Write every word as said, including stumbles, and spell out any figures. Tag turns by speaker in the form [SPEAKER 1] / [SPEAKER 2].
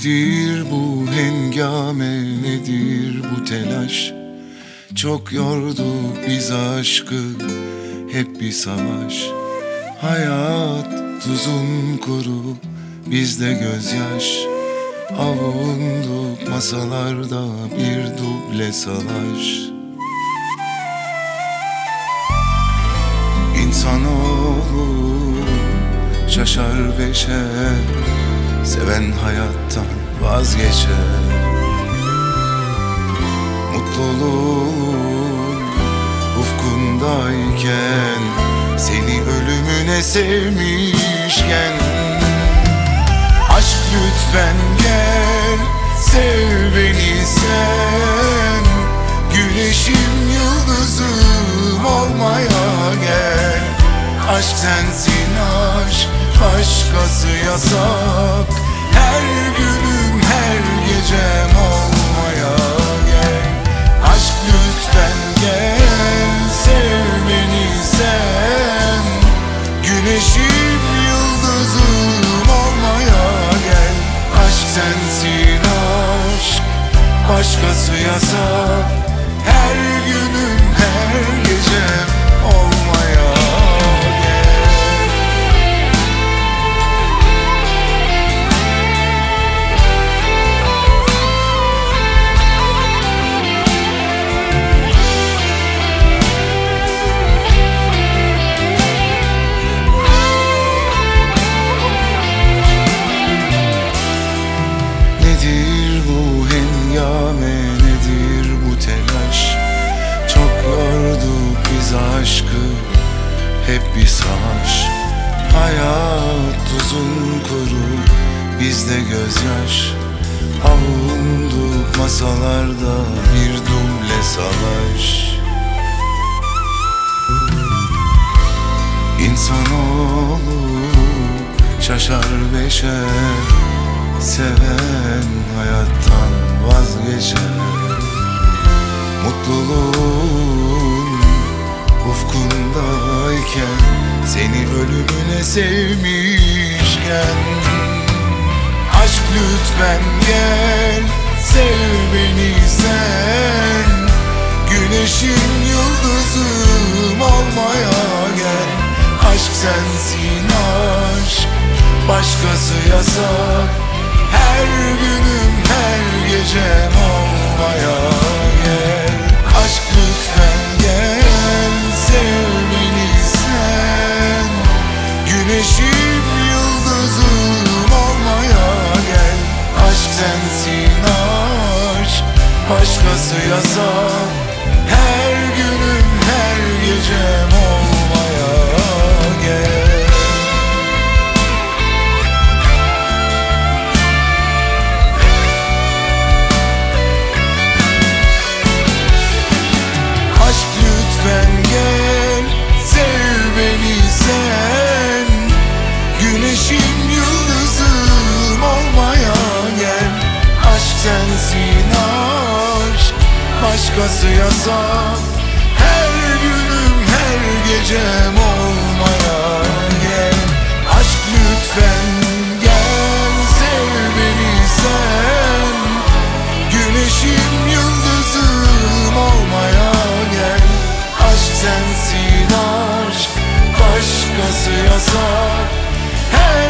[SPEAKER 1] Nedir bu hengame, nedir bu telaş? Çok yorduk biz aşkı, hep bir savaş. Hayat tuzun kuru, bizde gözyaş. Avunduk masalarda bir duble salaş. İnsanoğlu şaşar beşer, seven hayattan vazgeçer. Mutluluğun ufkundayken, seni ölümüne sevmişken, aşk lütfen gel, sev beni sen. Güneşim yıldızım olmaya gel. Aşk sensin aşk, başkası yasak. Her günüm her gecem olmaya gel. Aşk lütfen gel, sev beni sen. Güneşim yıldızım olmaya gel. Aşk sensin aşk, başkası yasak. Her günüm her gecem olmaya gel. Nedir bu hengame, nedir bu telaş? Çok yorduk biz aşkı, hep bir savaş. Hayat tuzun kuru, bizde gözyaş. Avunduk masalarda bir duble salaş. İnsanoğlu şaşar beşer, seven hayattan vazgeçer. Mutluluğun ufkundayken, seni ölümüne sevmişken, aşk lütfen gel, sev beni sen. Güneşim yıldızım olmaya gel. Aşk sensin aşk, başkası yasak. Her günüm her gecem olmaya gel. Aşk lütfen gel, sev beni sen. Güneşim yıldızım olmaya gel. Aşk sensin aşk, başkası yasak. Her günüm her gecem olmaya gel. Aşk lütfen gel, sev beni sen. Güneşim yıldızım olmaya gel. Aşk sensin aşk, başkası yasak. Her günüm her gecem olmaya gel. Aşk lütfen gel, sev beni sen. Güneşim yıldızım olmaya gel. Aşk sensin aşk, başkası yasak. Her